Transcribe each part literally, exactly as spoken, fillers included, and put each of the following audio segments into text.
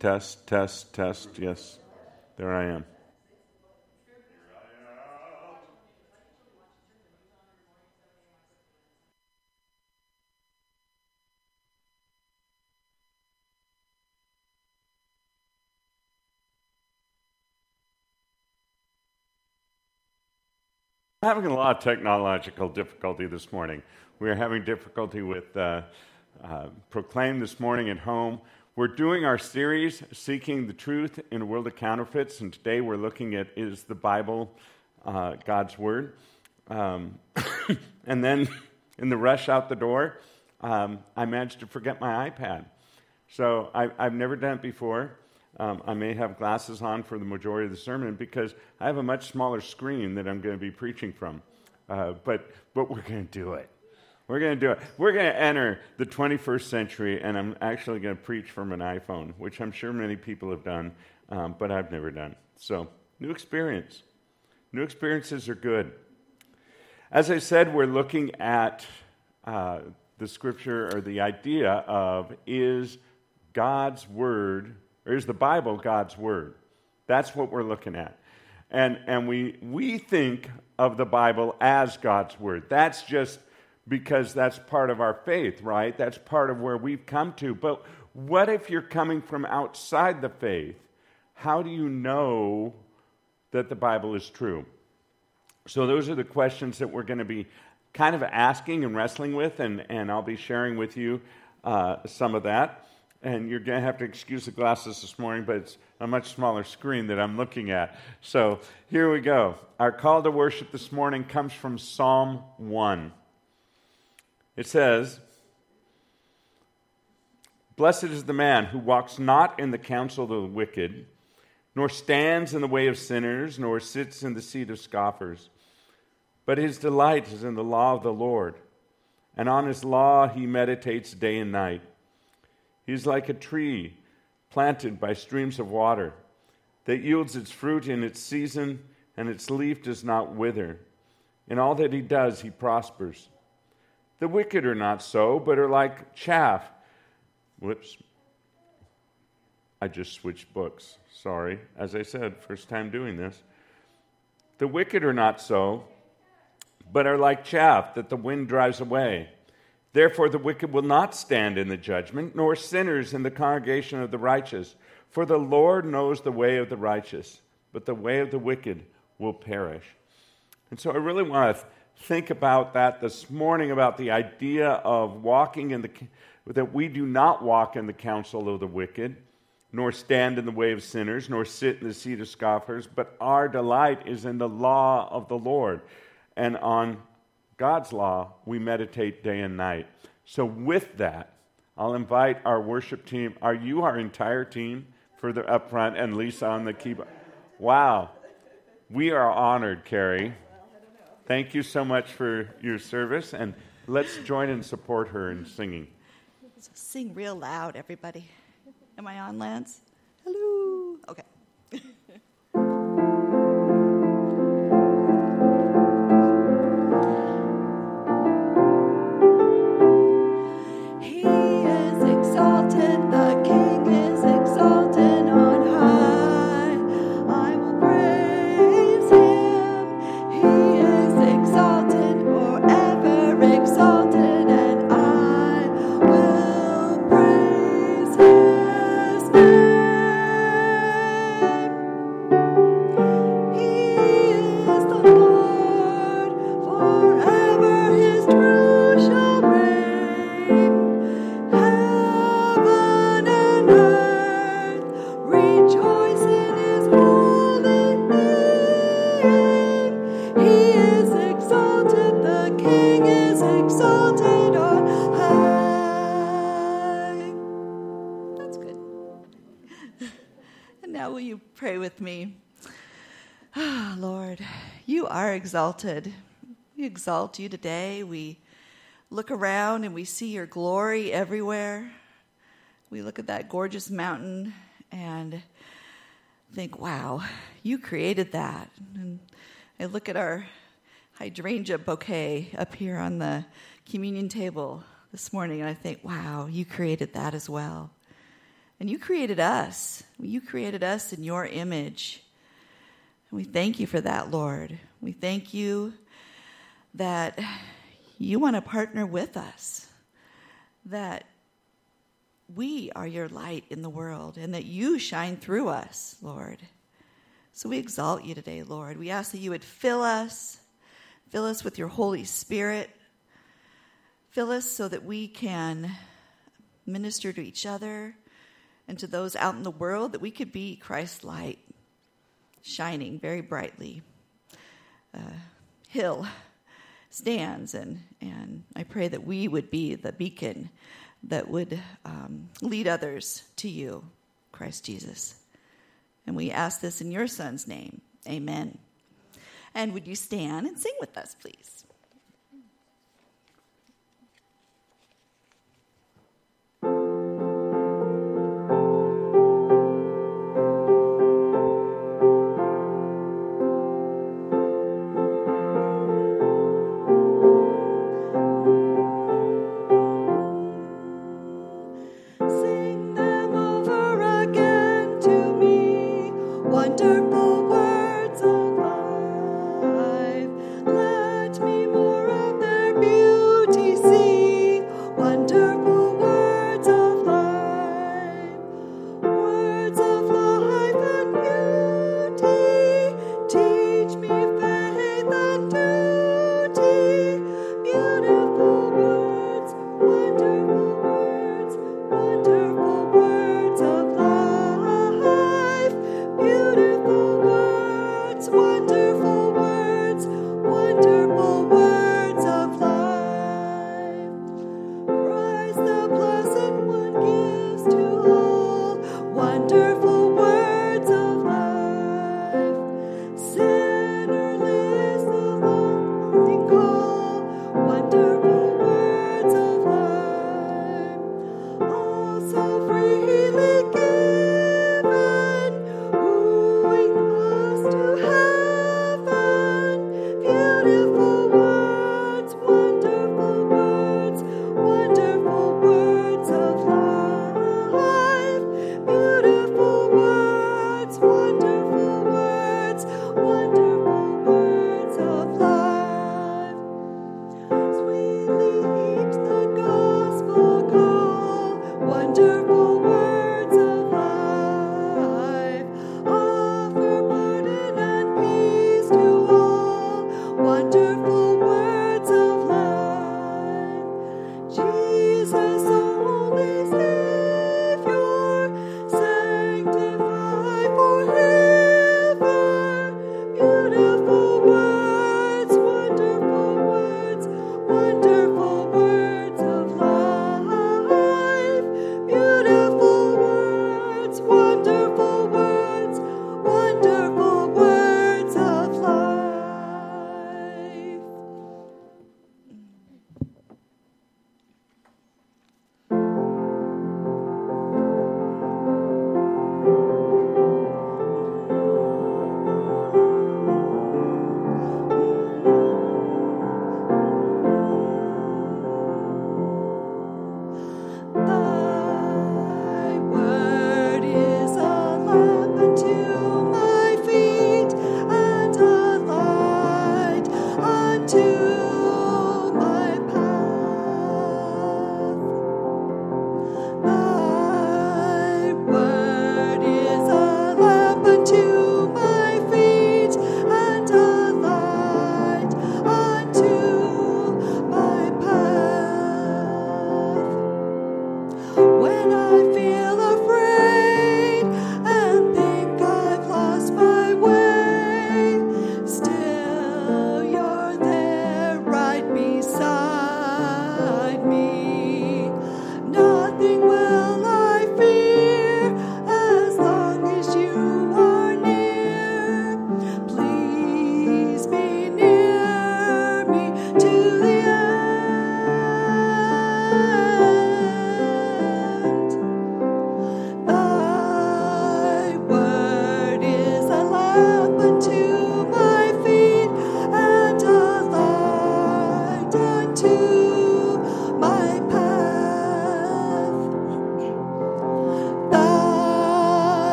test, test, test. Yes, there I am. I'm having a lot of technological difficulty this morning. We are having difficulty with uh, uh, Proclaim this morning at home. We're doing our series, Seeking the Truth in a World of Counterfeits, and today we're looking at, is the Bible uh, God's Word? Um, and then in the rush out the door, um, I managed to forget my iPad. So I, I've never done it before. Um, I may have glasses on for the majority of the sermon because I have a much smaller screen that I'm going to be preaching from. Uh, but but we're going to do it. We're going to do it. We're going to enter the twenty-first century, and I'm actually going to preach from an iPhone, which I'm sure many people have done, um, but I've never done. So, new experience. New experiences are good. As I said, we're looking at uh, the scripture or the idea of, is God's Word, or is the Bible God's Word? That's what we're looking at. And and we we think of the Bible as God's Word. That's just because that's part of our faith, right? That's part of where we've come to. But what if you're coming from outside the faith? How do you know that the Bible is true? So those are the questions that we're going to be kind of asking and wrestling with, and, and I'll be sharing with you uh, some of that. And you're going to have to excuse the glasses this morning, but it's a much smaller screen that I'm looking at. So here we go. Our call to worship this morning comes from Psalm one. It says, "Blessed is the man who walks not in the counsel of the wicked, nor stands in the way of sinners, nor sits in the seat of scoffers. But his delight is in the law of the Lord, and on his law he meditates day and night. He is like a tree planted by streams of water that yields its fruit in its season, and its leaf does not wither. In all that he does, he prospers. The wicked are not so, but are like chaff." Whoops. I just switched books. Sorry. As I said, first time doing this. "The wicked are not so, but are like chaff that the wind drives away. Therefore the wicked will not stand in the judgment, nor sinners in the congregation of the righteous. For the Lord knows the way of the righteous, but the way of the wicked will perish." And so I really want to think about that this morning, about the idea of walking in the, that we do not walk in the counsel of the wicked, nor stand in the way of sinners, nor sit in the seat of scoffers, but our delight is in the law of the Lord. And on God's law, we meditate day and night. So with that, I'll invite our worship team. Are you our entire team further up front, and Lisa on the keyboard? Wow. We are honored, Carrie. Thank you so much for your service, and let's join and support her in singing. Sing real loud, everybody. Am I on, Lance? Hello. Okay. Exalted. We exalt you today. We look around and we see your glory everywhere. We look at that gorgeous mountain and think, wow, you created that. And I look at our hydrangea bouquet up here on the communion table this morning and I think, wow, you created that as well. And you created us. You created us in your image. And we thank you for that, Lord. We thank you that you want to partner with us, that we are your light in the world, and that you shine through us, Lord. So we exalt you today, Lord. We ask that you would fill us, fill us with your Holy Spirit, fill us so that we can minister to each other and to those out in the world, that we could be Christ's light, shining very brightly. Uh, hill stands, and, and I pray that we would be the beacon that would um, lead others to you, Christ Jesus. And we ask this in your Son's name. Amen. And would you stand and sing with us, please? Wonderful words of life, let me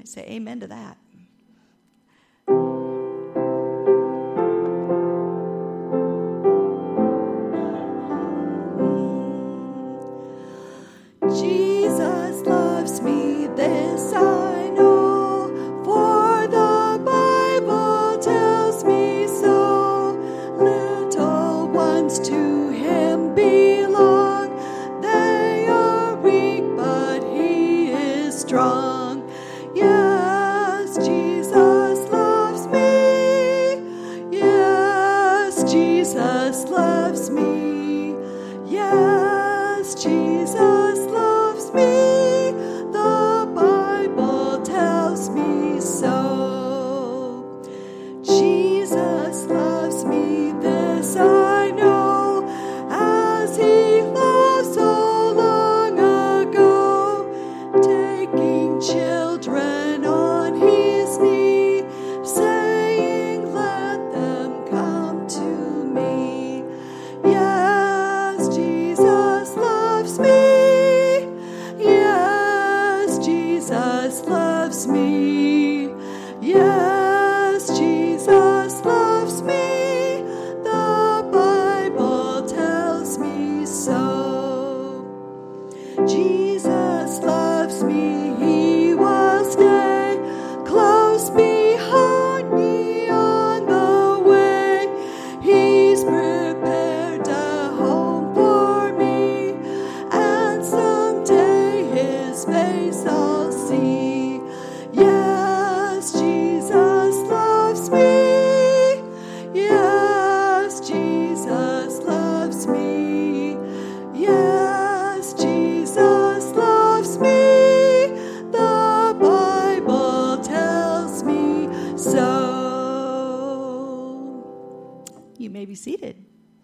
say amen to that. Jesus loves me, this I know, for the Bible tells me so. Little ones to him belong. They are weak, but he is strong. Yes, Jesus loves me. Yes, Jesus loves me. Yes, Jesus loves me. The Bible tells me so. Jesus loves me, this I know, as he loved so long ago, taking children on his knee, saying, let them come to me. Yes, Jesus loves me. Yes, Jesus loves me. Yes, Jesus loves me. The Bible tells me so. Jesus loves me. He will stay close behind me on the way. He's prepared a home for me, and someday his face I'll see. Yes, Jesus loves me. Yes, Jesus loves me. Yes, Jesus loves me. The Bible tells me so. You may be seated.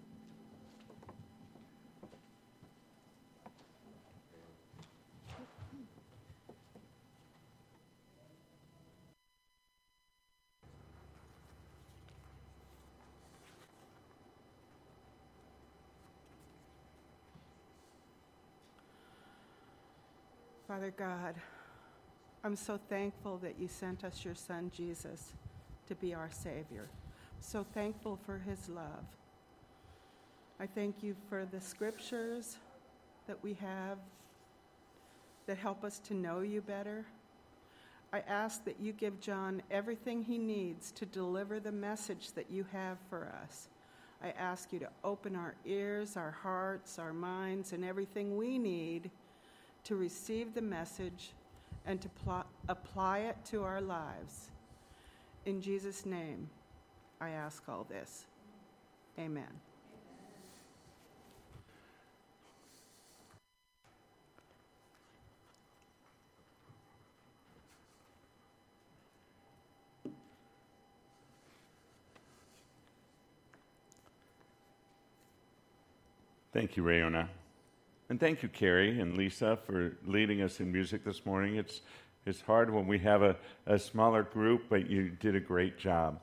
Father God, I'm so thankful that you sent us your son, Jesus, to be our Savior. So thankful for his love. I thank you for the scriptures that we have that help us to know you better. I ask that you give John everything he needs to deliver the message that you have for us. I ask you to open our ears, our hearts, our minds, and everything we need to receive the message and to pl- apply it to our lives. In Jesus' name, I ask all this. Amen. Thank you, Rayona. And thank you, Carrie and Lisa, for leading us in music this morning. It's it's hard when we have a, a smaller group, but you did a great job.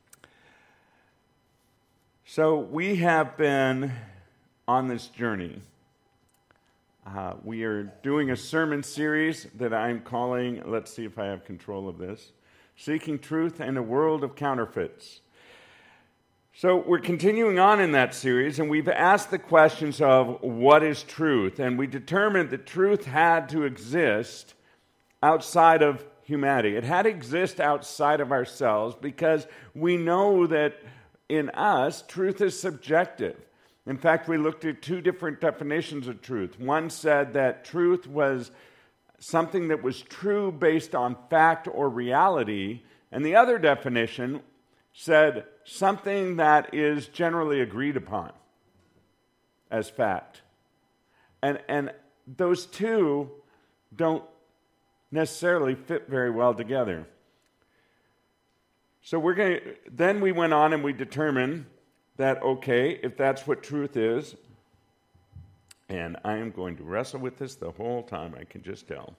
So we have been on this journey. Uh, we are doing a sermon series that I'm calling, let's see if I have control of this, Seeking Truth in a World of Counterfeits. So we're continuing on in that series, and we've asked the questions of what is truth, and we determined that truth had to exist outside of humanity. It had to exist outside of ourselves because we know that in us, truth is subjective. In fact, we looked at two different definitions of truth. One said that truth was something that was true based on fact or reality, and the other definition said something that is generally agreed upon as fact. And, and those two don't necessarily fit very well together. So we're going to, then we went on and we determined that, okay, if that's what truth is, and I am going to wrestle with this the whole time, I can just tell.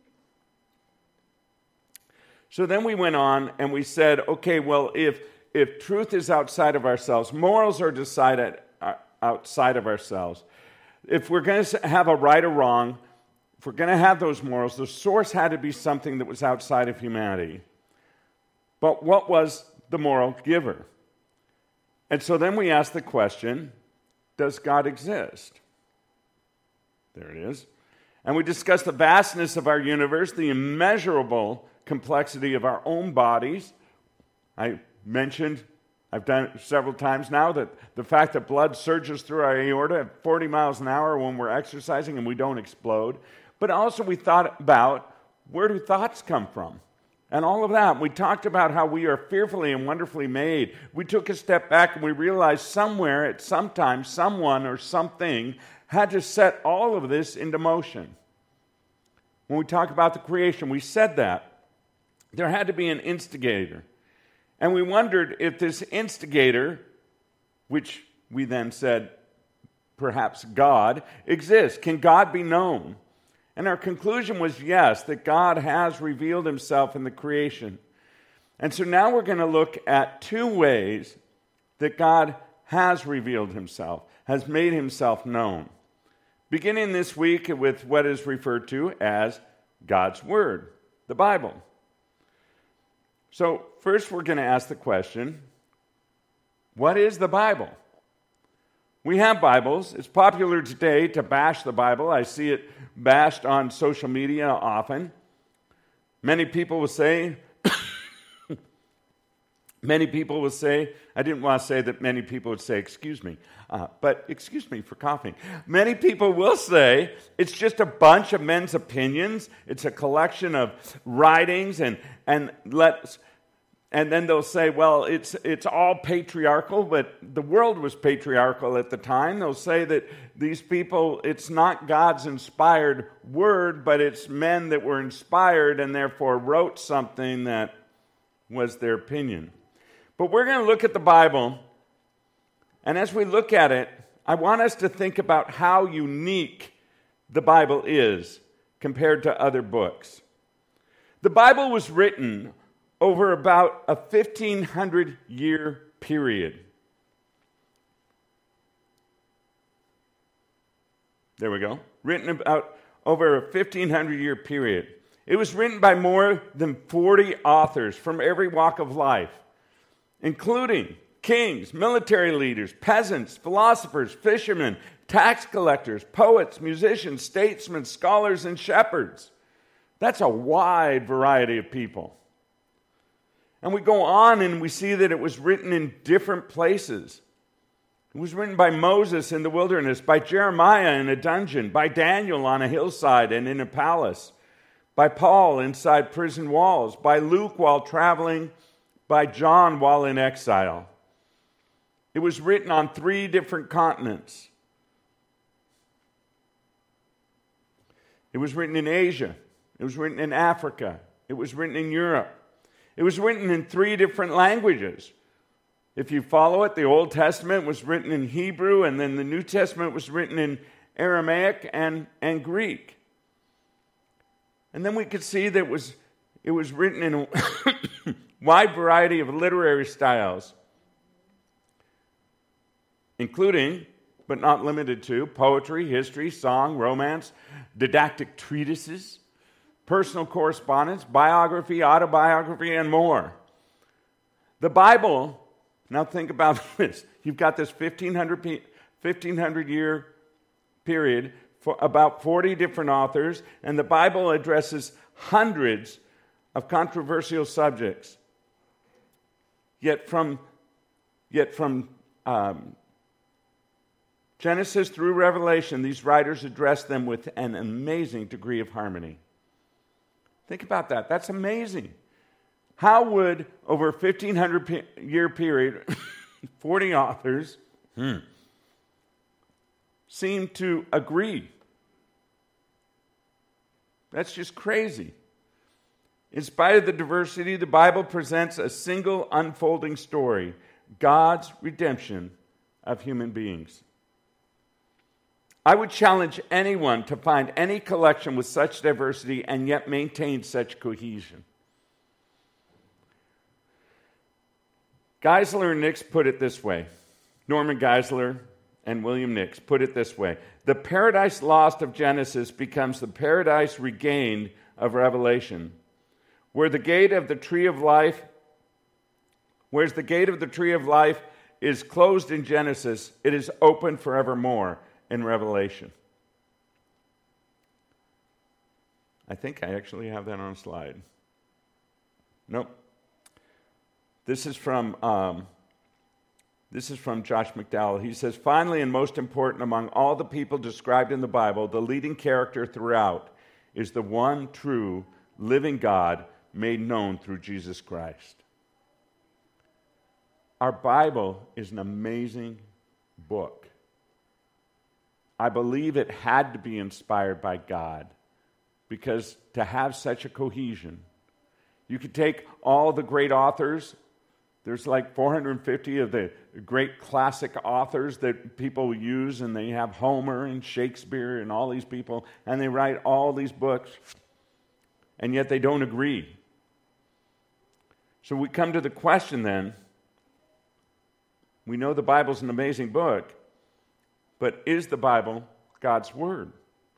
So then we went on and we said, okay, well, if if truth is outside of ourselves, morals are decided outside of ourselves. If we're going to have a right or wrong, if we're going to have those morals, the source had to be something that was outside of humanity. But what was the moral giver? And so then we ask the question, does God exist? There it is. And we discuss the vastness of our universe, the immeasurable complexity of our own bodies. I mentioned, I've done it several times now, that the fact that blood surges through our aorta at forty miles an hour when we're exercising and we don't explode. But also we thought about, where do thoughts come from? And all of that. We talked about how we are fearfully and wonderfully made. We took a step back and we realized somewhere, at some time, someone or something had to set all of this into motion. When we talk about the creation, we said that. There had to be an instigator. And we wondered if this instigator, which we then said perhaps God, exists. Can God be known? And our conclusion was yes, that God has revealed himself in the creation. And so now we're going to look at two ways that God has revealed himself, has made himself known. Beginning this week with what is referred to as God's Word, the Bible. So first we're going to ask the question, what is the Bible? We have Bibles. It's popular today to bash the Bible. I see it bashed on social media often. Many people will say, many people will say, I didn't want to say that many people would say, excuse me, uh, but excuse me for coughing. Many people will say it's just a bunch of men's opinions. It's a collection of writings, and and let's. And then they'll say, well, it's it's all patriarchal, but the world was patriarchal at the time. They'll say that these people, it's not God's inspired word, but it's men that were inspired and therefore wrote something that was their opinion. But we're going to look at the Bible, and as we look at it, I want us to think about how unique the Bible is compared to other books. The Bible was written over about a fifteen hundred year period. There we go. Written about over a fifteen hundred year period. It was written by more than forty authors from every walk of life, including kings, military leaders, peasants, philosophers, fishermen, tax collectors, poets, musicians, statesmen, scholars, and shepherds. That's a wide variety of people. And we go on and we see that it was written in different places. It was written by Moses in the wilderness, by Jeremiah in a dungeon, by Daniel on a hillside and in a palace, by Paul inside prison walls, by Luke while traveling, by John while in exile. It was written on three different continents. It was written in Asia. It was written in Africa. It was written in Europe. It was written in three different languages. If you follow it, the Old Testament was written in Hebrew, and then the New Testament was written in Aramaic and, and Greek. And then we could see that it was, it was written in a wide variety of literary styles, including, but not limited to, poetry, history, song, romance, didactic treatises, personal correspondence, biography, autobiography, and more. The Bible, now think about this. You've got this fifteen hundred year period for about forty different authors, and the Bible addresses hundreds of controversial subjects. Yet from, yet from um, Genesis through Revelation, these writers address them with an amazing degree of harmony. Think about that. That's amazing. How would, over a fifteen hundred year period, forty authors hmm, seem to agree? That's just crazy. In spite of the diversity, the Bible presents a single unfolding story, God's redemption of human beings. I would challenge anyone to find any collection with such diversity and yet maintain such cohesion. Geisler and Nix put it this way. Norman Geisler and William Nix put it this way: the paradise lost of Genesis becomes the paradise regained of Revelation. Where the gate of the tree of life, whereas the gate of the tree of life is closed in Genesis, it is open forevermore in Revelation. I think I actually have that on a slide. Nope. This is from um, this is from Josh McDowell. He says, finally and most important among all the people described in the Bible, the leading character throughout is the one true living God made known through Jesus Christ. Our Bible is an amazing book. I believe it had to be inspired by God, because to have such a cohesion, you could take all the great authors. There's like four hundred fifty of the great classic authors that people use, and they have Homer and Shakespeare and all these people, and they write all these books, and yet they don't agree. So we come to the question then, we know the Bible's an amazing book, but is the Bible God's Word?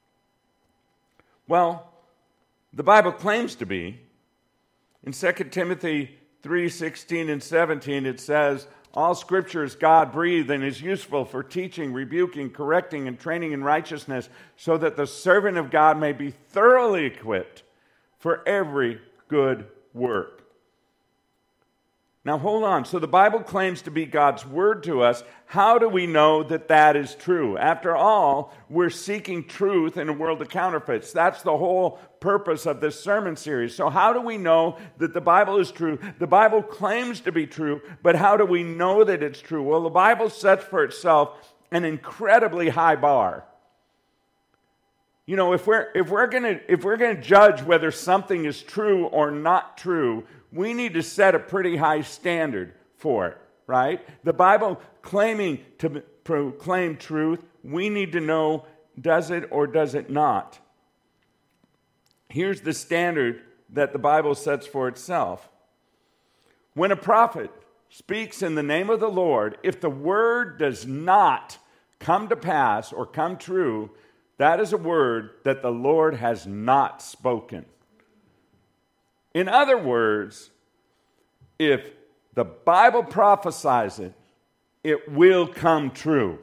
Well, the Bible claims to be. In Second Timothy three sixteen and seventeen, it says, all Scripture is God-breathed and is useful for teaching, rebuking, correcting, and training in righteousness, so that the servant of God may be thoroughly equipped for every good work. Now, hold on. So the Bible claims to be God's Word to us. How do we know that that is true? After all, we're seeking truth in a world of counterfeits. That's the whole purpose of this sermon series. So how do we know that the Bible is true? The Bible claims to be true, but how do we know that it's true? Well, the Bible sets for itself an incredibly high bar. You know, if we're if we're gonna if we're gonna judge whether something is true or not true, we need to set a pretty high standard for it, right? The Bible claiming to proclaim truth, we need to know, does it or does it not? Here's the standard that the Bible sets for itself. When a prophet speaks in the name of the Lord, if the word does not come to pass or come true, that is a word that the Lord has not spoken. In other words, if the Bible prophesies it, it will come true.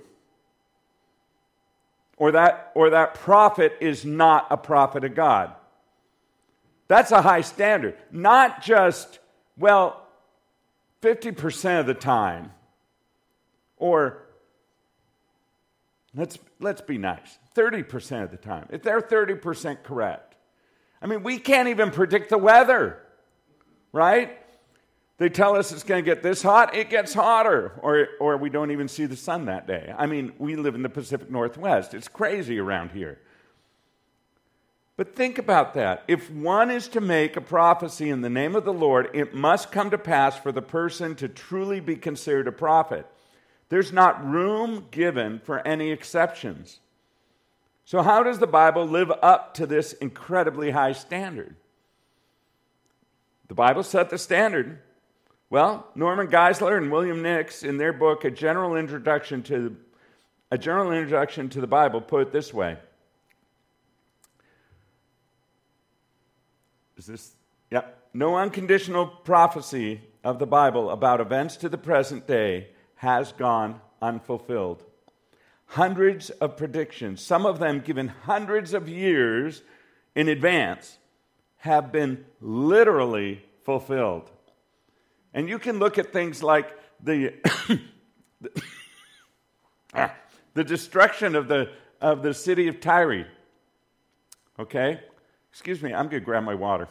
Or that, or that prophet is not a prophet of God. That's a high standard. Not just, well, fifty percent of the time. Or, let's, let's be nice, thirty percent of the time. If they're thirty percent correct. I mean, we can't even predict the weather, right? They tell us it's going to get this hot, it gets hotter, or, or we don't even see the sun that day. I mean, we live in the Pacific Northwest. It's crazy around here. But think about that. If one is to make a prophecy in the name of the Lord, it must come to pass for the person to truly be considered a prophet. There's not room given for any exceptions. So how does the Bible live up to this incredibly high standard? The Bible set the standard. Well, Norman Geisler and William Nix, in their book, A General Introduction to A General Introduction to the Bible, put it this way. Is this? Yeah. No unconditional prophecy of the Bible about events to the present day has gone unfulfilled. Hundreds of predictions, some of them given hundreds of years in advance, have been literally fulfilled. And you can look at things like the the, ah, the destruction of the of the city of Tyre. Okay? Excuse me, I'm going to grab my water.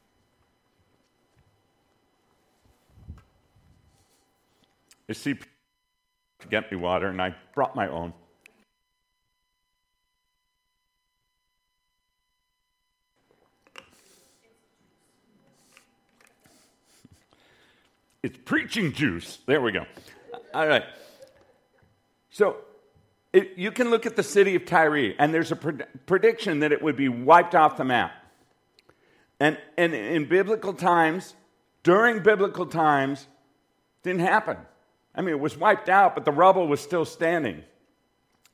I see to get me water, and I brought my own. It's preaching juice. There we go. All right. So it, you can look at the city of Tyre, and there's a pred- prediction that it would be wiped off the map. And, and in biblical times, during biblical times, didn't happen. I mean, it was wiped out, but the rubble was still standing.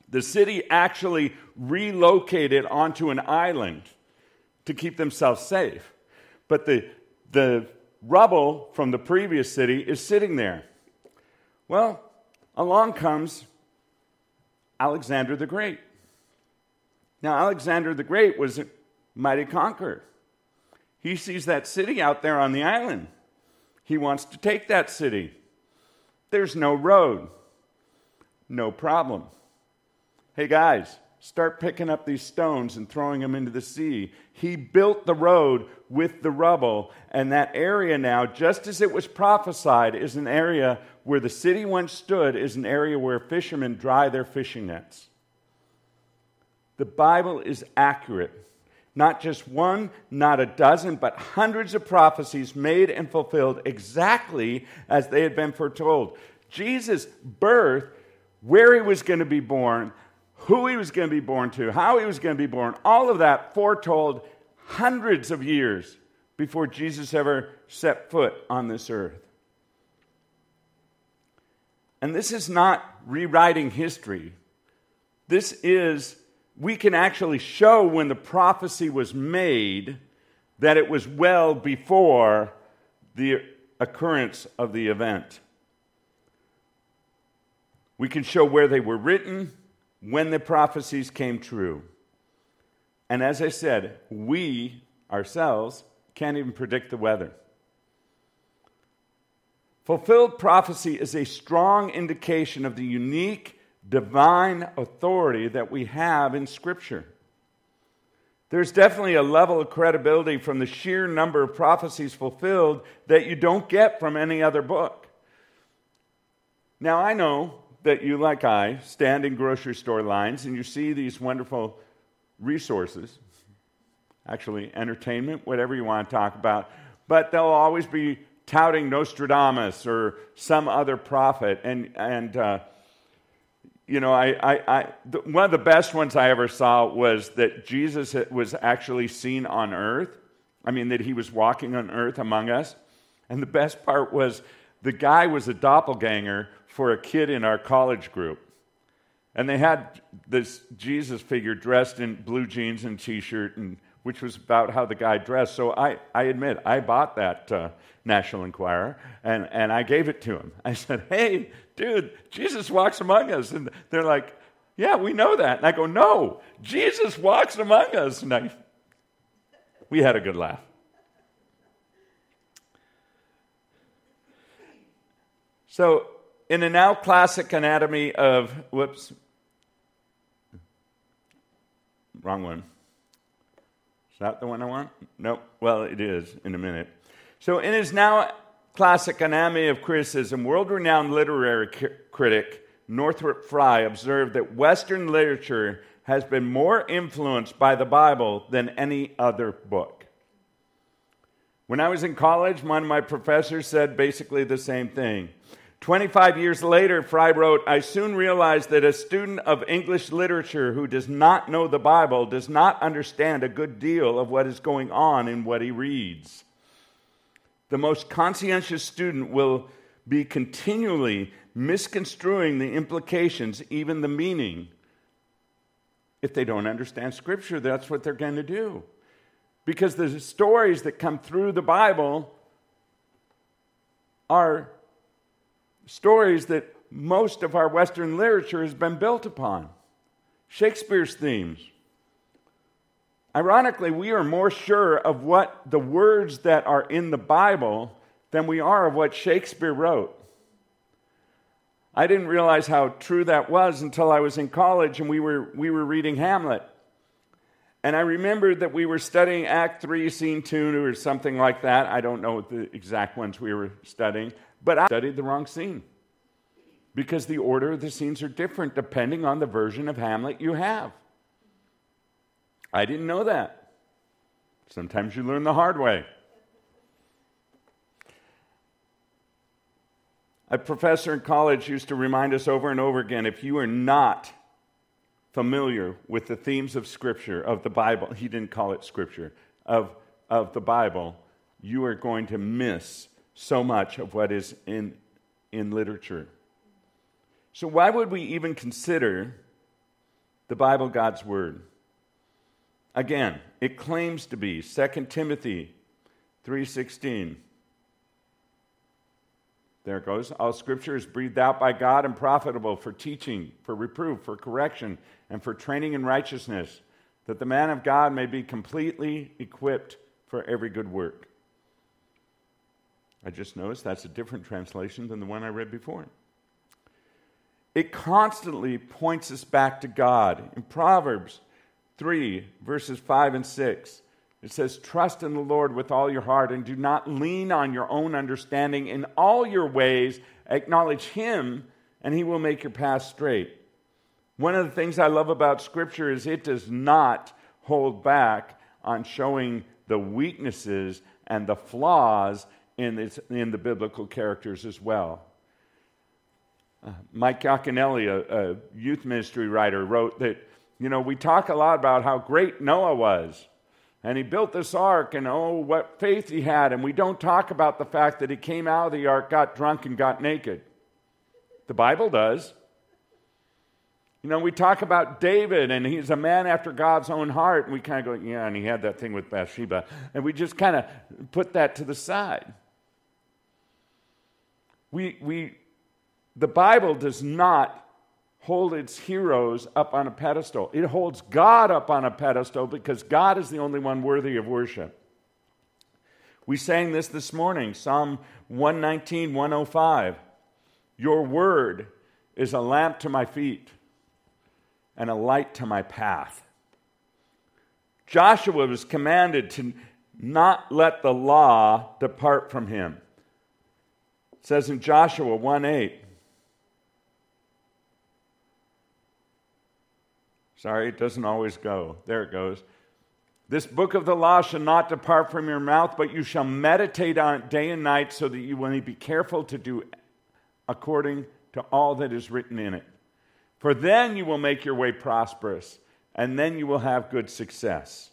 The city actually relocated onto an island to keep themselves safe. But the, the rubble from the previous city is sitting there. Well, along comes Alexander the Great. Now, Alexander the Great was a mighty conqueror. He sees that city out there on the island. He wants to take that city. There's no road. No problem. Hey guys, start picking up these stones and throwing them into the sea. He built the road with the rubble, and that area now, just as it was prophesied, is an area where the city once stood, is an area where fishermen dry their fishing nets. The Bible is accurate. Not just one, not a dozen, but hundreds of prophecies made and fulfilled exactly as they had been foretold. Jesus' birth, where he was going to be born, who he was going to be born to, how he was going to be born, all of that foretold hundreds of years before Jesus ever set foot on this earth. And this is not rewriting history. This is, we can actually show when the prophecy was made that it was well before the occurrence of the event. We can show where they were written, when the prophecies came true. And as I said, we ourselves can't even predict the weather. Fulfilled prophecy is a strong indication of the unique divine authority that we have in Scripture. There's definitely a level of credibility from the sheer number of prophecies fulfilled that you don't get from any other book. Now, I know that you, like I, stand in grocery store lines and you see these wonderful resources, actually entertainment, whatever you want to talk about, but they'll always be touting Nostradamus or some other prophet. And, and uh, you know, I, I, I, the, one of the best ones I ever saw was that Jesus was actually seen on earth. I mean, that he was walking on earth among us. And the best part was the guy was a doppelganger for a kid in our college group. And they had this Jesus figure dressed in blue jeans and T-shirt, and which was about how the guy dressed. So I, I admit, I bought that uh, National Enquirer, and, and I gave it to him. I said, hey, dude, Jesus walks among us. And they're like, yeah, we know that. And I go, no, Jesus walks among us. And I, we had a good laugh. So, in the now classic anatomy of, whoops, wrong one. Is that the one I want? Nope. Well, it is in a minute. So in his now classic Anatomy of Criticism, world-renowned literary c- critic Northrop Frye observed that Western literature has been more influenced by the Bible than any other book. When I was in college, one of my professors said basically the same thing. twenty-five years later, Frye wrote, I soon realized that a student of English literature who does not know the Bible does not understand a good deal of what is going on in what he reads. The most conscientious student will be continually misconstruing the implications, even the meaning. If they don't understand Scripture, that's what they're going to do. Because the stories that come through the Bible are stories that most of our Western literature has been built upon. Shakespeare's themes. Ironically, we are more sure of what the words that are in the Bible than we are of what Shakespeare wrote. I didn't realize how true that was until I was in college and we were we were reading Hamlet. And I remembered that we were studying Act three, Scene two, or something like that. I don't know the exact ones we were studying. But I studied the wrong scene because the order of the scenes are different depending on the version of Hamlet you have. I didn't know that. Sometimes you learn the hard way. A professor in college used to remind us over and over again, if you are not familiar with the themes of Scripture, of the Bible, he didn't call it Scripture, of, of the Bible, you are going to miss so much of what is in, in literature. So why would we even consider the Bible God's Word? Again, it claims to be Second Timothy three sixteen. There it goes. All Scripture is breathed out by God and profitable for teaching, for reproof, for correction, and for training in righteousness, that the man of God may be completely equipped for every good work. I just noticed that's a different translation than the one I read before. It constantly points us back to God. In Proverbs three, verses five and six, it says, trust in the Lord with all your heart and do not lean on your own understanding. In all your ways, acknowledge Him, and He will make your path straight. One of the things I love about Scripture is it does not hold back on showing the weaknesses and the flaws in, this, in the biblical characters as well. Uh, Mike Yaconelli, a, a youth ministry writer, wrote that, you know, we talk a lot about how great Noah was. And he built this ark, and oh, what faith he had. And we don't talk about the fact that he came out of the ark, got drunk, and got naked. The Bible does. You know, we talk about David, and he's a man after God's own heart. And we kind of go, yeah, and he had that thing with Bathsheba. And we just kind of put that to the side. We, we, the Bible does not hold its heroes up on a pedestal. It holds God up on a pedestal because God is the only one worthy of worship. We sang this this morning, Psalm one nineteen, one oh five. Your word is a lamp to my feet and a light to my path. Joshua was commanded to not let the law depart from him. It says in Joshua one eight, Sorry, it doesn't always go. There it goes. This book of the law shall not depart from your mouth, but you shall meditate on it day and night so that you will be careful to do according to all that is written in it. For then you will make your way prosperous, and then you will have good success.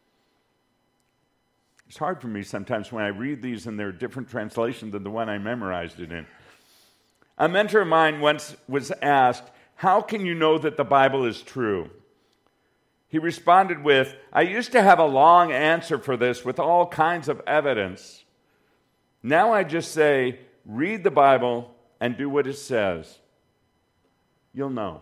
It's hard for me sometimes when I read these and they're a different translation than the one I memorized it in. A mentor of mine once was asked, how can you know that the Bible is true? He responded with, I used to have a long answer for this with all kinds of evidence. Now I just say, read the Bible and do what it says. You'll know.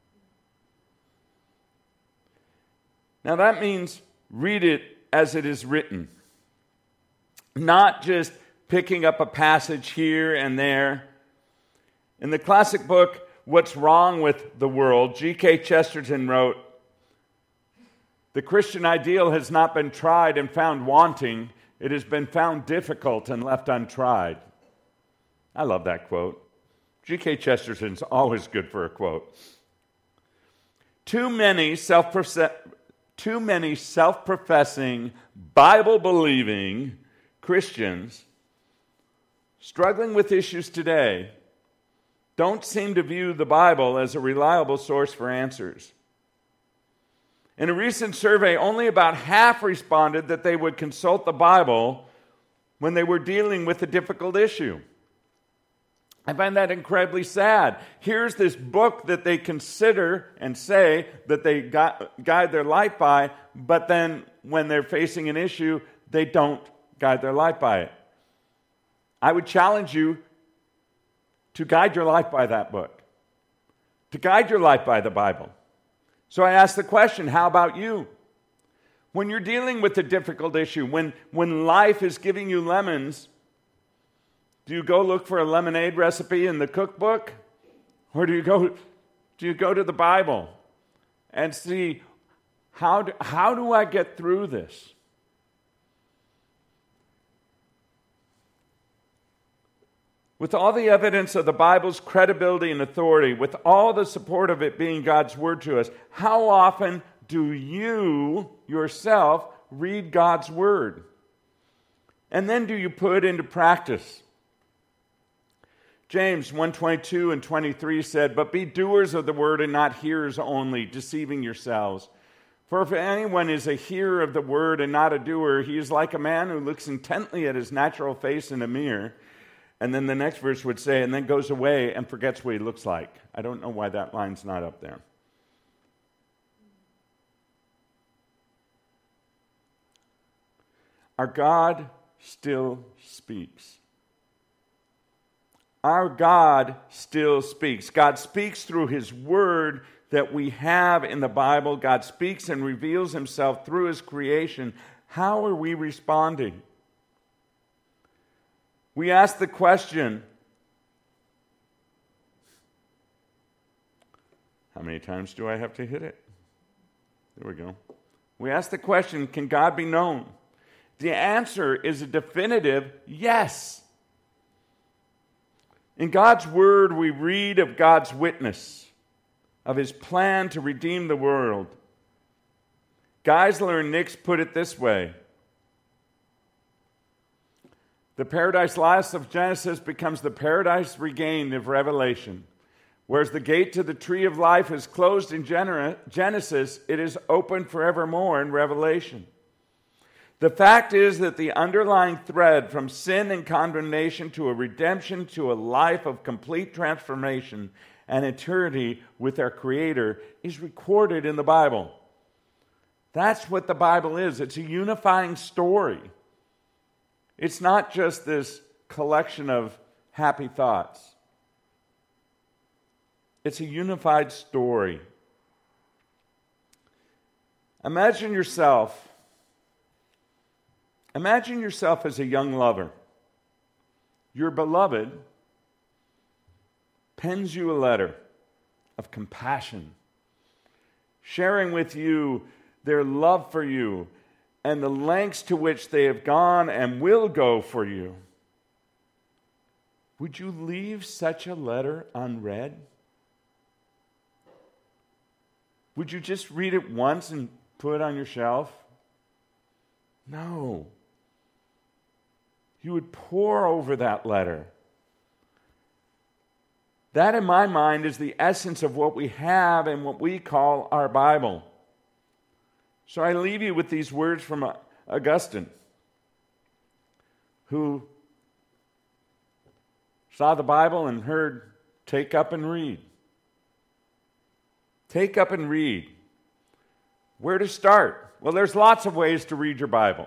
Now that means read it as it is written. Not just picking up a passage here and there. In the classic book, What's Wrong with the World, G K Chesterton wrote, the Christian ideal has not been tried and found wanting. It has been found difficult and left untried. I love that quote. G K Chesterton's always good for a quote. Too many self too many self-professing, Bible-believing Christians struggling with issues today don't seem to view the Bible as a reliable source for answers. In a recent survey, only about half responded that they would consult the Bible when they were dealing with a difficult issue. I find that incredibly sad. Here's this book that they consider and say that they guide their life by, but then when they're facing an issue, they don't guide their life by it. I would challenge you to guide your life by that book, to guide your life by the Bible. So I ask the question, how about you? When you're dealing with a difficult issue, when, when life is giving you lemons, do you go look for a lemonade recipe in the cookbook? Or do you go, do you go to the Bible and see, how do, how do I get through this? With all the evidence of the Bible's credibility and authority, with all the support of it being God's word to us, how often do you yourself read God's word? And then do you put it into practice? James one twenty-two and twenty-three said, but be doers of the word and not hearers only, deceiving yourselves. For if anyone is a hearer of the word and not a doer, he is like a man who looks intently at his natural face in a mirror. And then the next verse would say, and then goes away and forgets what he looks like. I don't know why that line's not up there. Our God still speaks. Our God still speaks. God speaks through His Word that we have in the Bible. God speaks and reveals Himself through His creation. How are we responding? We ask the question, how many times do I have to hit it? There we go. We ask the question, can God be known? The answer is a definitive yes. In God's Word, we read of God's witness, of His plan to redeem the world. Geisler and Nix put it this way: the paradise lost of Genesis becomes the paradise regained of Revelation. Whereas the gate to the tree of life is closed in Genesis, it is open forevermore in Revelation. The fact is that the underlying thread from sin and condemnation to a redemption to a life of complete transformation and eternity with our Creator is recorded in the Bible. That's what the Bible is. It's a unifying story. It's not just this collection of happy thoughts. It's a unified story. Imagine yourself Imagine yourself as a young lover. Your beloved pens you a letter of compassion, sharing with you their love for you and the lengths to which they have gone and will go for you. Would you leave such a letter unread? Would you just read it once and put it on your shelf? No. You would pore over that letter. That, in my mind, is the essence of what we have and what we call our Bible. So I leave you with these words from Augustine, who saw the Bible and heard, "Take up and read." Take up and read. Where to start? Well, there's lots of ways to read your Bible.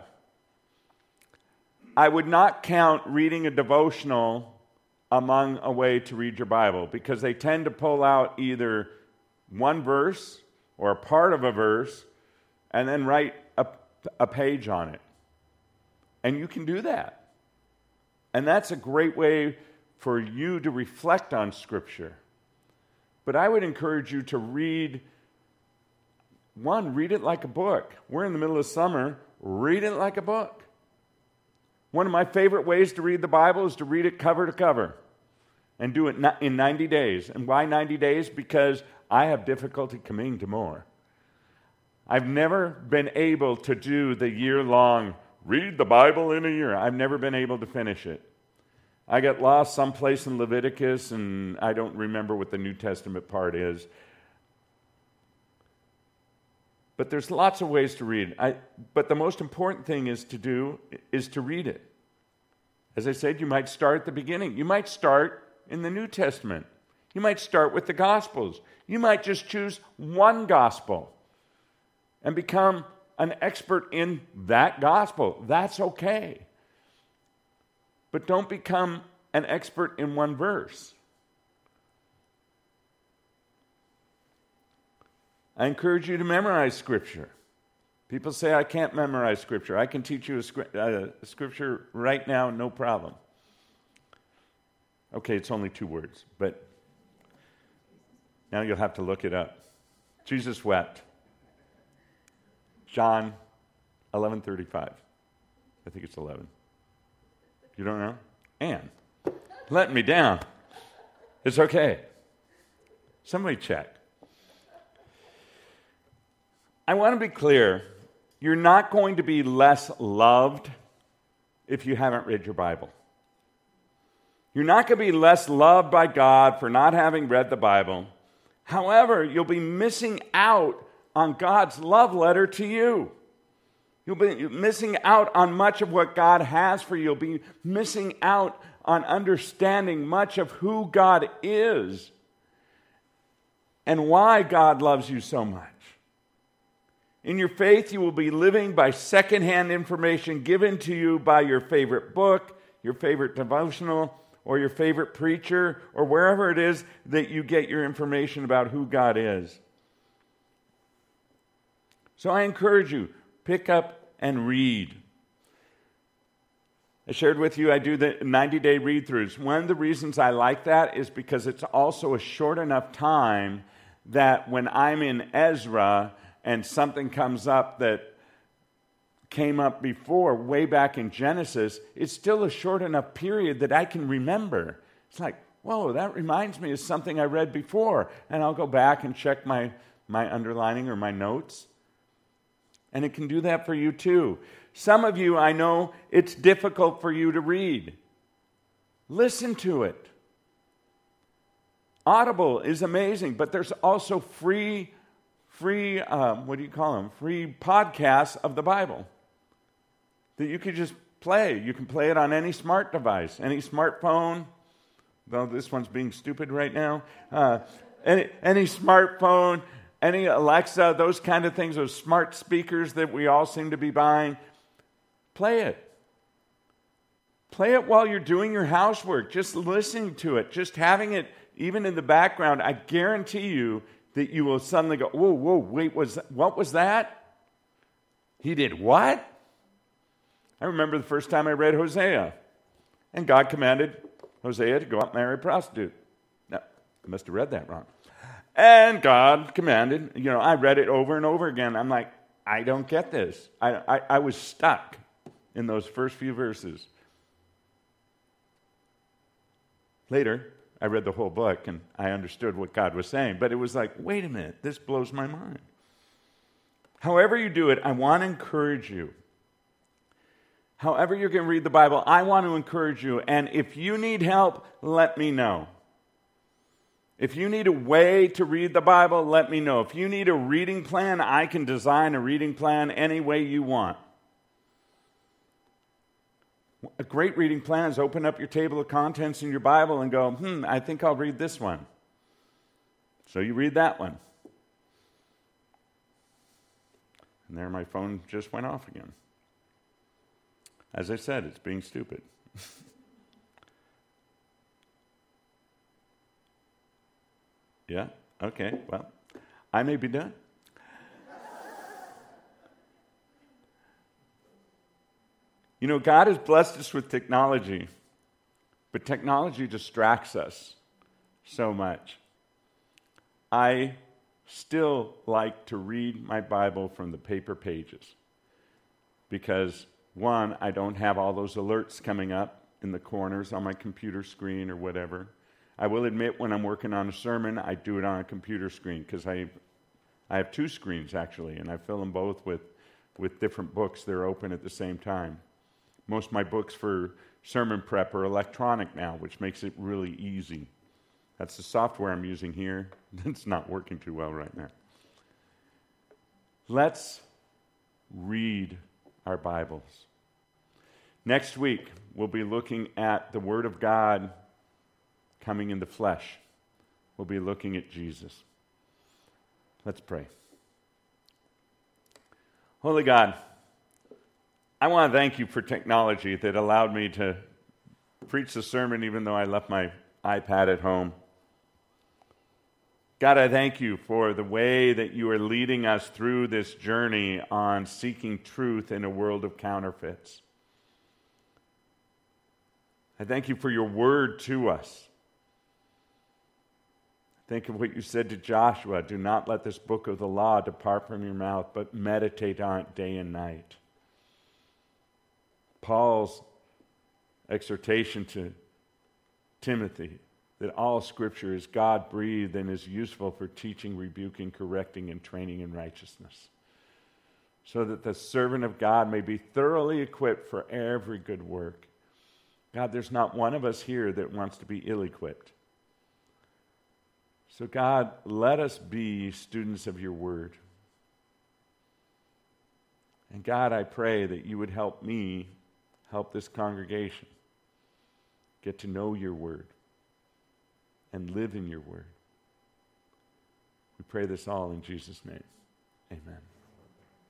I would not count reading a devotional among a way to read your Bible, because they tend to pull out either one verse or a part of a verse and then write a, a page on it. And you can do that. And that's a great way for you to reflect on Scripture. But I would encourage you to read, one, read it like a book. We're in the middle of summer. Read it like a book. One of my favorite ways to read the Bible is to read it cover to cover and do it in ninety days. And why ninety days? Because I have difficulty committing to more. I've never been able to do the year-long read the Bible in a year. I've never been able to finish it. I got lost someplace in Leviticus, and I don't remember what the New Testament part is. But there's lots of ways to read. I, but the most important thing is to do is to read it. As I said, you might start at the beginning. You might start in the New Testament. You might start with the Gospels. You might just choose one gospel and become an expert in that gospel. That's okay. But don't become an expert in one verse. I encourage you to memorize Scripture. People say, I can't memorize Scripture. I can teach you a, scri- uh, a Scripture right now, no problem. Okay, it's only two words, but now you'll have to look it up. Jesus wept. John eleven thirty-five. I think it's eleven. You don't know? Ann, letting me down. It's okay. Somebody check. I want to be clear. You're not going to be less loved if you haven't read your Bible. You're not going to be less loved by God for not having read the Bible. However, you'll be missing out on God's love letter to you. You'll be missing out on much of what God has for you. You'll be missing out on understanding much of who God is and why God loves you so much. In your faith, you will be living by secondhand information given to you by your favorite book, your favorite devotional, or your favorite preacher, or wherever it is that you get your information about who God is. So I encourage you, pick up and read. I shared with you I do the ninety-day read-throughs. One of the reasons I like that is because it's also a short enough time that when I'm in Ezra and something comes up that came up before, way back in Genesis, it's still a short enough period that I can remember. It's like, whoa, that reminds me of something I read before. And I'll go back and check my, my underlining or my notes. And it can do that for you too. Some of you, I know, it's difficult for you to read. Listen to it. Audible is amazing, but there's also free, free, um, what do you call them? Free podcasts of the Bible that you could just play. You can play it on any smart device, any smartphone, though this one's being stupid right now. Uh, any, any smartphone, any Alexa, those kind of things, those smart speakers that we all seem to be buying. Play it. Play it while you're doing your housework, just listening to it, just having it even in the background. I guarantee you that you will suddenly go, whoa, whoa, wait, was what was that? He did what? I remember the first time I read Hosea, and God commanded Hosea to go out and marry a prostitute. No, I must have read that wrong. And God commanded, you know, I read it over and over again. I'm like, I don't get this. I, I, I was stuck in those first few verses. Later, I read the whole book and I understood what God was saying, but it was like, wait a minute, this blows my mind. However you do it, I want to encourage you. However you're going to read the Bible, I want to encourage you, and if you need help, let me know. If you need a way to read the Bible, let me know. If you need a reading plan, I can design a reading plan any way you want. A great reading plan is open up your table of contents in your Bible and go, hmm, I think I'll read this one. So you read that one. And there my phone just went off again. As I said, it's being stupid. Yeah? Okay, well, I may be done. You know, God has blessed us with technology, but technology distracts us so much. I still like to read my Bible from the paper pages because, one, I don't have all those alerts coming up in the corners on my computer screen or whatever. I will admit when I'm working on a sermon, I do it on a computer screen because I I have two screens actually, and I fill them both with, with different books that are open at the same time. Most of my books for sermon prep are electronic now, which makes it really easy. That's the software I'm using here. It's not working too well right now. Let's read our Bibles. Next week, we'll be looking at the Word of God coming in the flesh. We'll be looking at Jesus. Let's pray. Holy God, I want to thank you for technology that allowed me to preach the sermon even though I left my iPad at home. God, I thank you for the way that you are leading us through this journey on seeking truth in a world of counterfeits. I thank you for your word to us. Think of what you said to Joshua, do not let this book of the law depart from your mouth, but meditate on it day and night. Paul's exhortation to Timothy, that all Scripture is God-breathed and is useful for teaching, rebuking, correcting, and training in righteousness, so that the servant of God may be thoroughly equipped for every good work. God, there's not one of us here that wants to be ill-equipped. So God, let us be students of your word. And God, I pray that you would help me, help this congregation, get to know your word and live in your word. We pray this all in Jesus' name. Amen.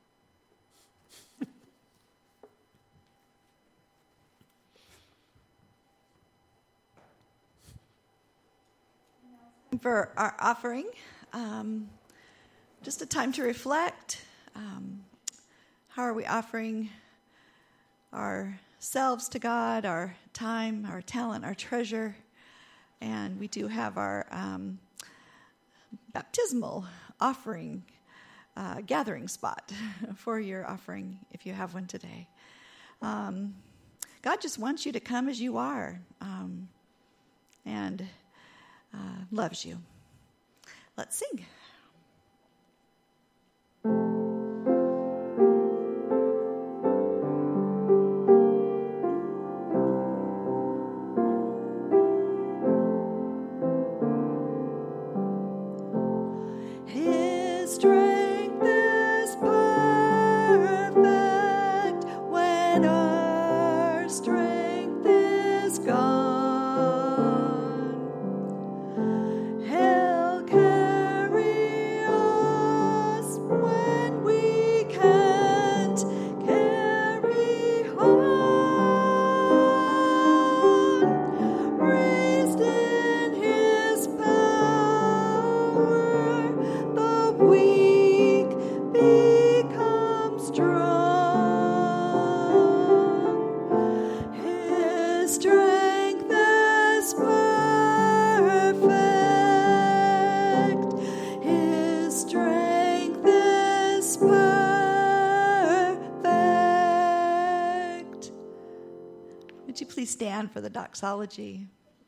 For our offering, um, just a time to reflect. Um, how are we offering ourselves to God, our time, our talent, our treasure? And we do have our um, baptismal offering uh, gathering spot for your offering if you have one today. Um, God just wants you to come as you are um, and uh, loves you. Let's sing. His strength is perfect when our strength is gone. He'll carry us when we can't carry on. Raised in His power, the weak become strong. His strength is perfect. His strength is perfect. Would you please stand for the doxology?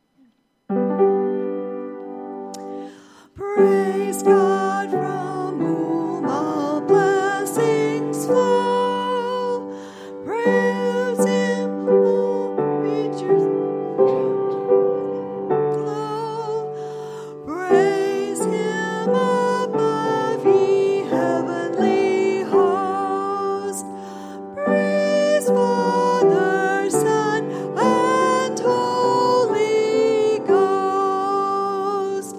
Praise God from whom all blessings flow. Praise Him, all creatures flow. Praise Him above, ye heavenly host. Praise Father, Son, and Holy Ghost.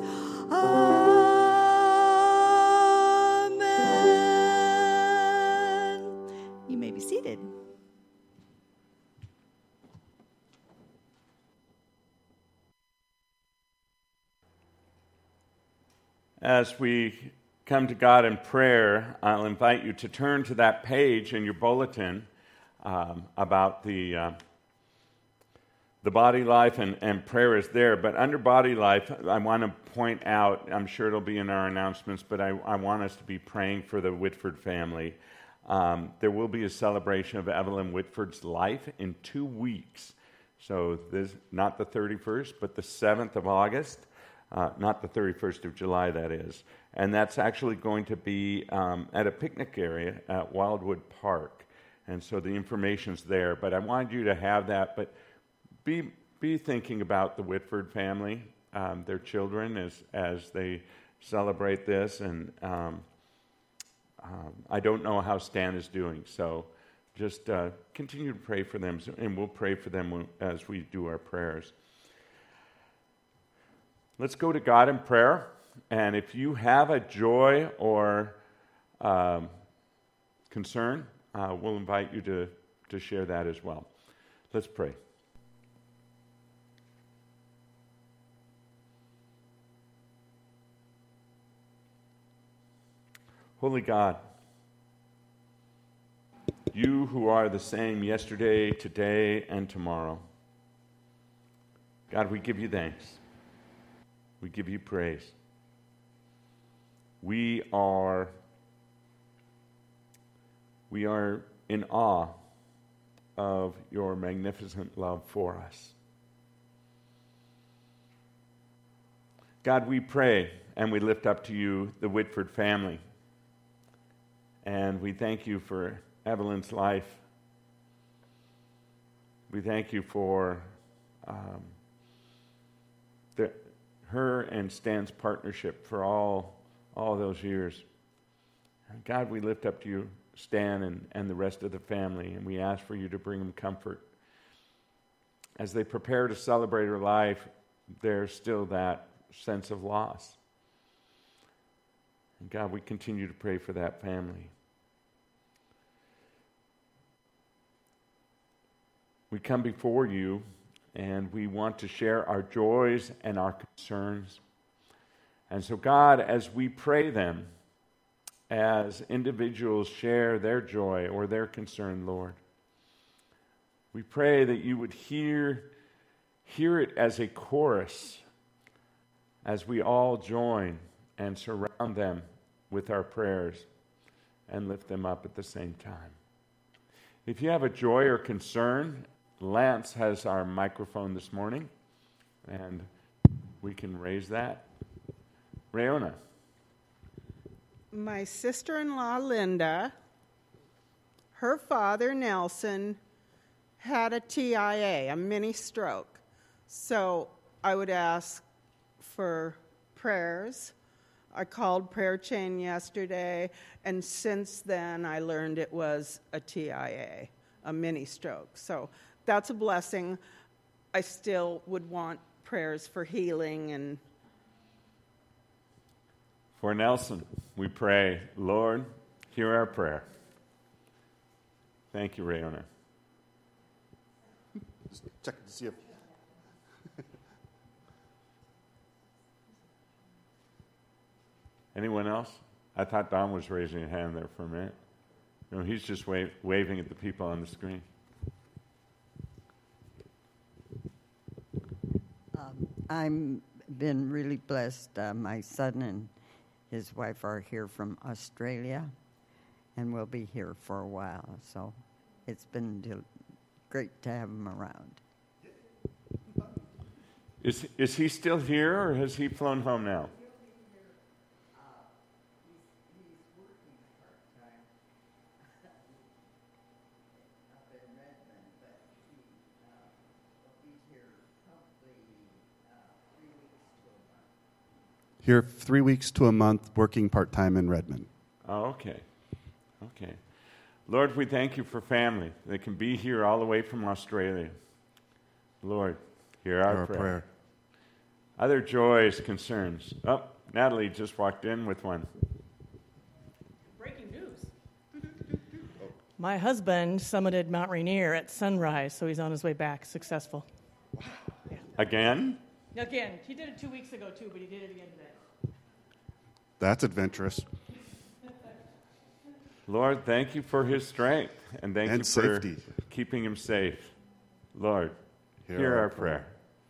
Amen. You may be seated. As we come to God in prayer, I'll invite you to turn to that page in your bulletin um, about the uh, the body life, and, and prayer is there. But under body life, I want to point out, I'm sure it'll be in our announcements, but I, I want us to be praying for the Whitford family. Um, there will be a celebration of Evelyn Whitford's life in two weeks. So this, not the thirty-first, but the seventh of August. Uh, not the thirty-first of July, that is. And that's actually going to be um, at a picnic area at Wildwood Park. And so the information's there. But I wanted you to have that. But be be thinking about the Whitford family, um, their children, as, as they celebrate this. And um, um, I don't know how Stan is doing. So just uh, continue to pray for them. And we'll pray for them as we do our prayers. Let's go to God in prayer, and if you have a joy or um, concern, uh, we'll invite you to, to share that as well. Let's pray. Holy God, you who are the same yesterday, today, and tomorrow, God, we give you thanks. We give you praise. We are, we are in awe of your magnificent love for us. God, we pray and we lift up to you the Whitford family. And we thank you for Evelyn's life. We thank you for um, the her and Stan's partnership for all all those years. God, we lift up to you Stan and, and the rest of the family, and we ask for you to bring them comfort. As they prepare to celebrate her life, there's still that sense of loss. And God, we continue to pray for that family. We come before you, and we want to share our joys and our concerns. And so, God, as we pray them, as individuals share their joy or their concern, Lord, we pray that you would hear, hear it as a chorus as we all join and surround them with our prayers and lift them up at the same time. If you have a joy or concern, Lance has our microphone this morning, and we can raise that. Rayona. My sister-in-law, Linda, her father, Nelson, had a T I A, a mini stroke. So I would ask for prayers. I called prayer chain yesterday, and since then I learned it was a T I A, a mini stroke. So that's a blessing. I still would want prayers for healing. And for Nelson, we pray, Lord, hear our prayer. Thank you, Rayona. Just check to see if... Anyone else? I thought Don was raising a hand there for a minute. No, he's just wave, waving at the people on the screen. Um, I'm been really blessed. Uh, my son and his wife are here from Australia, and will be here for a while. So it's been del- great to have them around. Is is he still here, or has he flown home now? Here three weeks to a month, working part-time in Redmond. Oh, okay. Okay. Lord, we thank you for family that can be here all the way from Australia. Lord, hear our, Hear our prayer. prayer. Other joys, concerns. Oh, Natalie just walked in with one. Breaking news. My husband summited Mount Rainier at sunrise, so he's on his way back, successful. Wow. Yeah. Again? Again, he did it two weeks ago, too, but he did it again today. That's adventurous. Lord, thank you for his strength, and thank And you for safety. keeping him safe. Lord, Hear hear, our our prayer.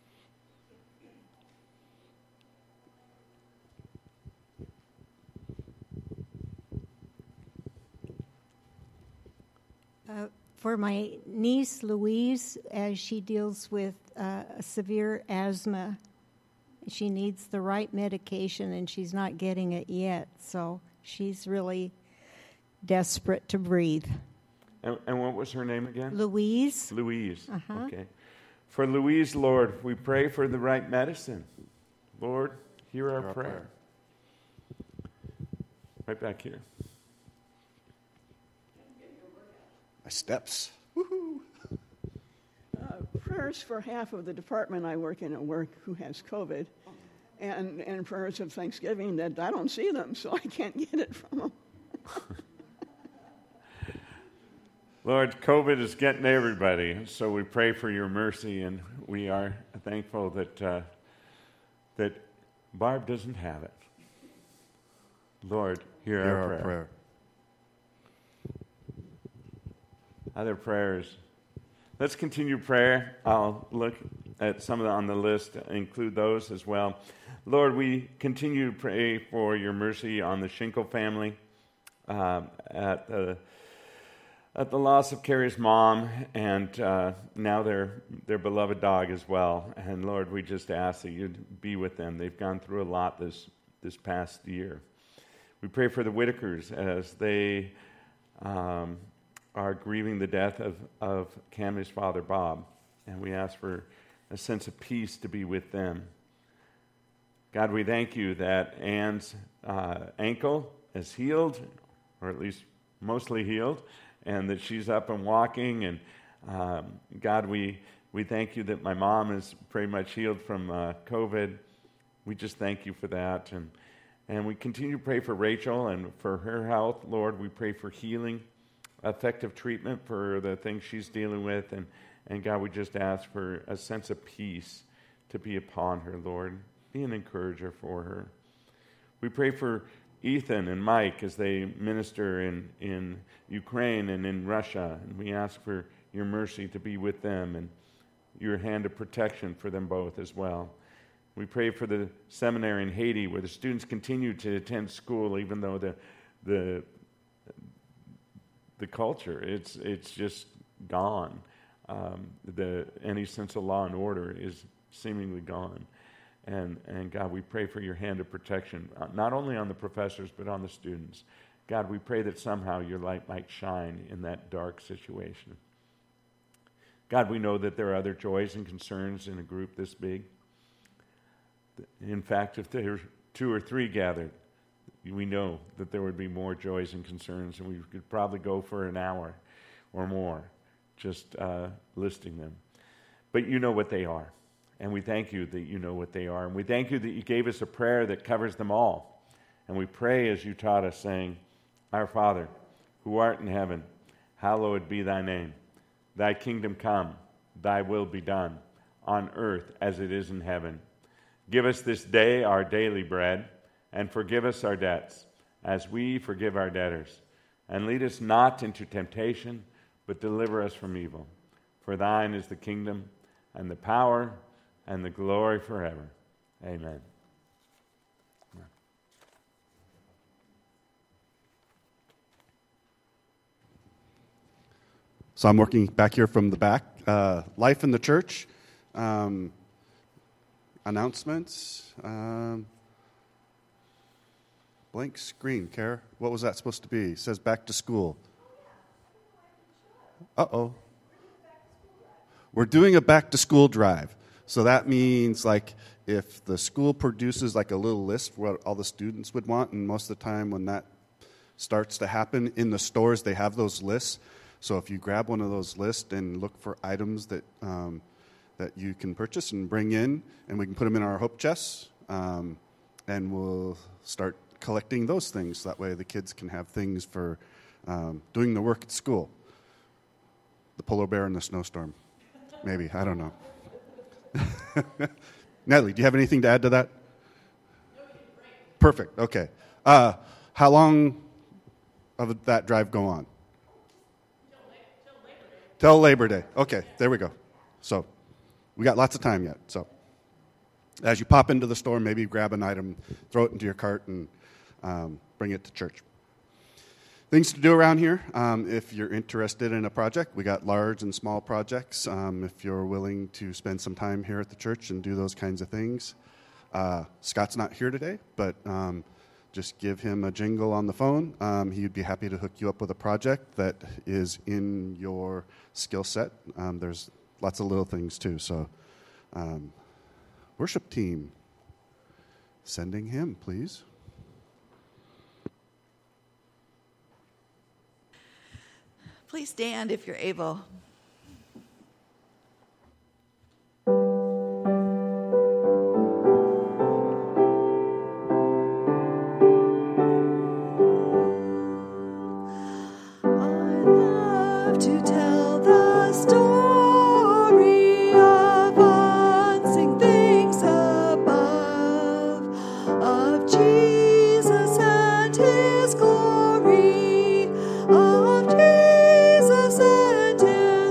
prayer. Uh, for my niece Louise, as she deals with uh, severe asthma, she needs the right medication and she's not getting it yet. So she's really desperate to breathe. And, and what was her name again? Louise. Louise. Uh-huh. Okay. For Louise, Lord, we pray for the right medicine. Lord, hear our, Hear our prayer. prayer. Right back here. My steps. Uh, prayers for half of the department I work in at work who has COVID, and, and prayers of thanksgiving that I don't see them, so I can't get it from them. Lord, COVID is getting everybody, so we pray for your mercy, and we are thankful that uh, that Barb doesn't have it. Lord, hear, Hear our, our prayer. prayer. Other prayers. Let's continue prayer. I'll look at some of the on the list, include those as well. Lord, we continue to pray for your mercy on the Schinkel family um, at the at the loss of Carrie's mom, and uh, now their their beloved dog as well. And Lord, we just ask that you'd be with them. They've gone through a lot this this past year. We pray for the Whitakers as they um, are grieving the death of, of Cammie's father, Bob. And we ask for a sense of peace to be with them. God, we thank you that Anne's uh, ankle is healed, or at least mostly healed, and that she's up and walking. And um, God, we, we thank you that my mom is pretty much healed from uh, COVID. We just thank you for that. And And we continue to pray for Rachel and for her health. Lord, we pray for healing, effective treatment for the things she's dealing with. And, and God, we just ask for a sense of peace to be upon her, Lord. Be an encourager for her. We pray for Ethan and Mike as they minister in, in Ukraine and in Russia, and we ask for your mercy to be with them and your hand of protection for them both as well. We pray for the seminary in Haiti where the students continue to attend school even though the the the culture, it's it's just gone. Um, the any sense of law and order is seemingly gone. And and God, we pray for your hand of protection, uh, not only on the professors but on the students. God, we pray that somehow your light might shine in that dark situation. God, we know that there are other joys and concerns in a group this big. In fact, if there are two or three gathered, we know that there would be more joys and concerns, and we could probably go for an hour or more just uh, listing them. But you know what they are, and we thank you that you know what they are, and we thank you that you gave us a prayer that covers them all. And we pray as you taught us, saying, Our Father, who art in heaven, hallowed be thy name. Thy kingdom come, thy will be done, on earth as it is in heaven. Give us this day our daily bread, and forgive us our debts, as we forgive our debtors. And lead us not into temptation, but deliver us from evil. For thine is the kingdom, and the power, and the glory forever. Amen. So I'm working back here from the back. Uh, life in the church. Um, announcements. Um, blank screen, Kara. What was that supposed to be? It says back to school. Uh-oh. We're doing a back to school drive. So that means like if the school produces like a little list for what all the students would want, and most of the time when that starts to happen in the stores, they have those lists. So if you grab one of those lists and look for items that um, that you can purchase and bring in, and we can put them in our hope chests, um, and we'll start collecting those things. That way the kids can have things for um, doing the work at school. The polar bear in the snowstorm. Maybe, I don't know. Natalie, do you have anything to add to that? Perfect, okay. Uh, how long of that drive go on? Till Labor Day. Okay, there we go. So we got lots of time yet. So as you pop into the store, maybe grab an item, throw it into your cart, and um, bring it to church. Things to do around here. Um, if you're interested in a project, we got large and small projects. Um, if you're willing to spend some time here at the church and do those kinds of things. Uh, Scott's not here today, but um, just give him a jingle on the phone. Um, he'd be happy to hook you up with a project that is in your skill set. Um, there's lots of little things too. So, um, worship team, sending him, please. Please stand if you're able. Jesus and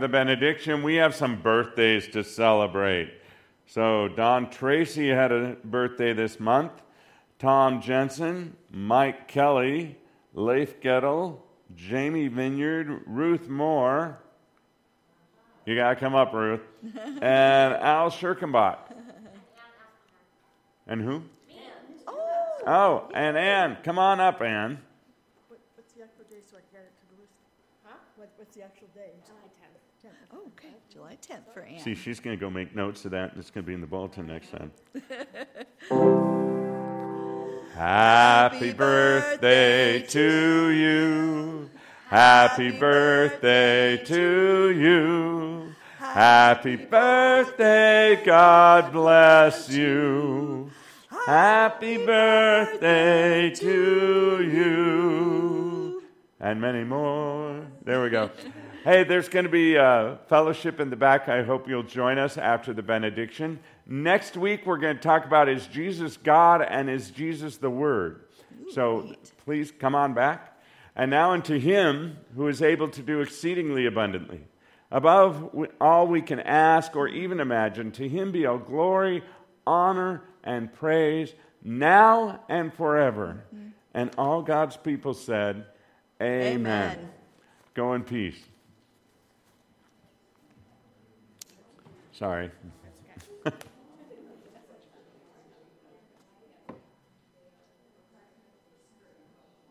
the benediction, we have some birthdays to celebrate. So Don Tracy had a birthday this month. Tom Jensen, Mike Kelly, Leif Gettle, Jamie Vineyard, Ruth Moore. You got to come up, Ruth. And Al Schirkenbach. And who? Oh, Oh, and Ann. Come on up, Ann. What, what's the actual day so I can add it to the list? Huh? What, what's the actual day? July tenth. oh, okay. July tenth for Anne. See, she's going to go make notes of that, and it's going to be in the bulletin next time. Happy birthday to you. Happy birthday to you. Happy birthday, God bless you. Happy birthday to you. And many more. There we go. Hey, there's going to be a fellowship in the back. I hope you'll join us after the benediction. Next week, we're going to talk about, is Jesus God and is Jesus the Word? So please come on back. And now unto him who is able to do exceedingly abundantly, above all we can ask or even imagine, to him be all glory, honor, and praise, now and forever. Mm-hmm. And all God's people said, Amen. Amen. Go in peace. Sorry.